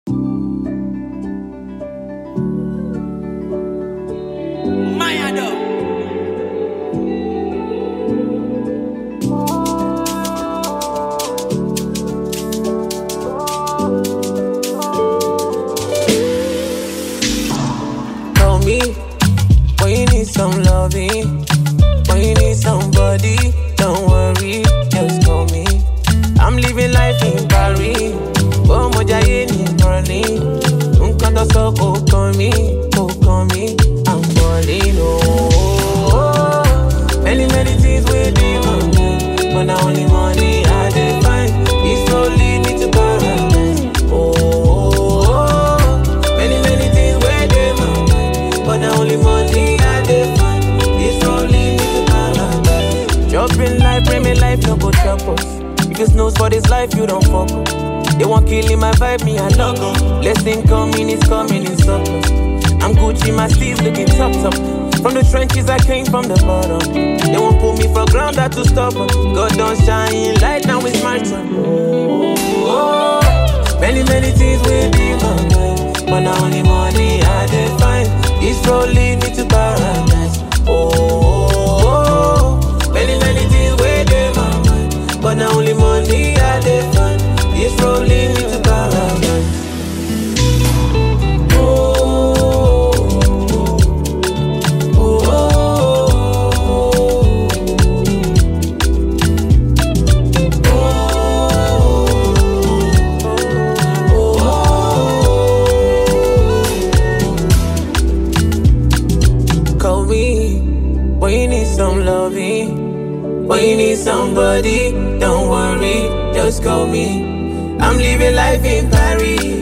Call me when you need some loving, when you need somebody. Don't worry, just call me. I'm living life in Paris, but mojaye ni Berlin. Nǹkan tó sọ kò kàn mí, I'm falling. Oh, many things we do, but now only money I define. It's no lead me to paradise. Oh, many things we do, but now only money I define. It's no lead me to paradise. Chopping life, bring me life, no go chop us. If you snooze for this life, you don't fuck up. They want killing my vibe, me I love them. Blessing coming, it's coming in surplus. I'm Gucci, my sleeves looking top. From the trenches, I came from the bottom. They won't pull me for ground, that to stop them. God don't shine light, now it's my turn. Oh, many things we do, but now only money I define. This road lead me to paradise. Oh, many things we do, but now only money I define. This road lead me to paradise. Call me when you need some loving, when you need somebody. Don't worry, just call me. I'm living life in Paris,